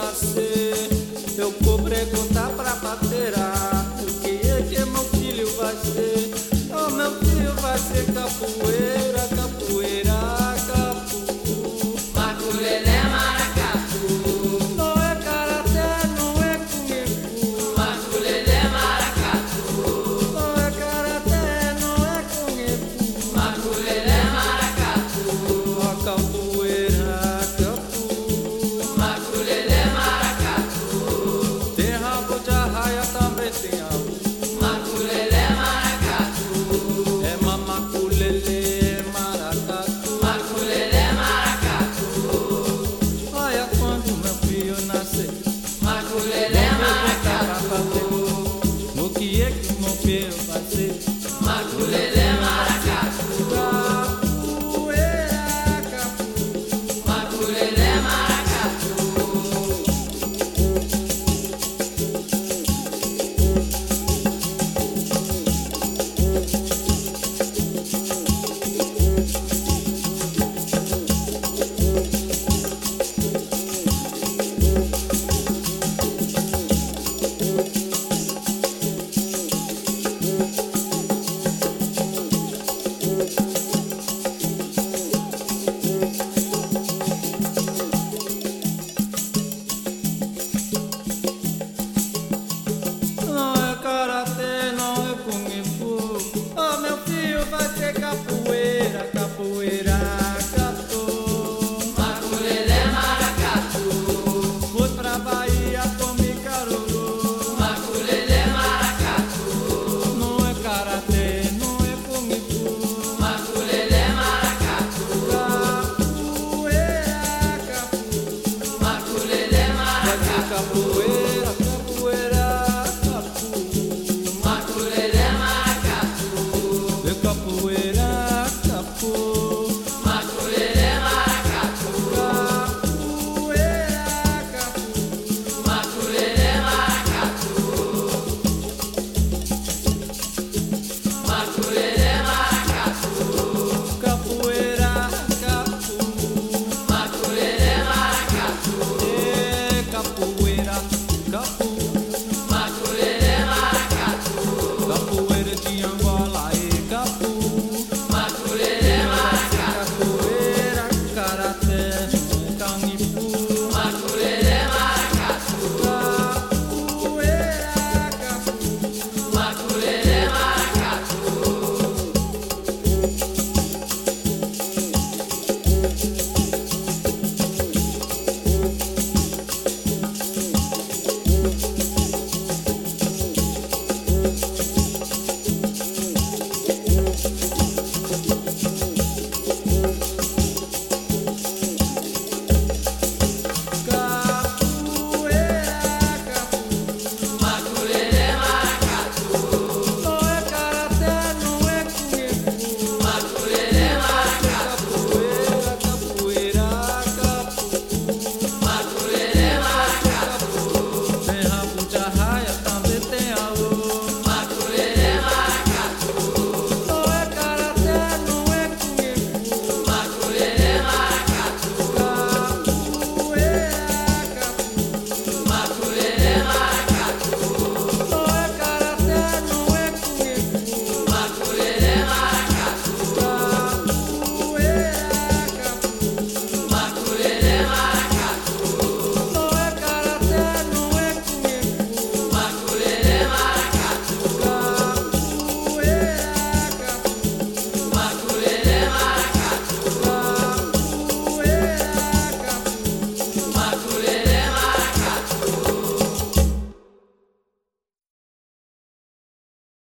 nascer, eu vou perguntar pra pateira o que é que meu filho vai ser. Oh, meu filho vai ser capoeira, capoeira, capu. Maculelé, maracatu. Não é karatê, não é kung fu. Maculelé, maracatu. Não é karatê, não é kung fu. Maculelé, maracatu. Oh, capoeira, capu. Maculelé, maracatu. Tem rabo de arraia, também tem rabo. Maculelé, maracatu. É mamaculele, maracatu. Maculelé, maracatu. Olha quando meu filho nascer, Maculelé, vou perguntar pra maracatu. pateira o que é que meu filho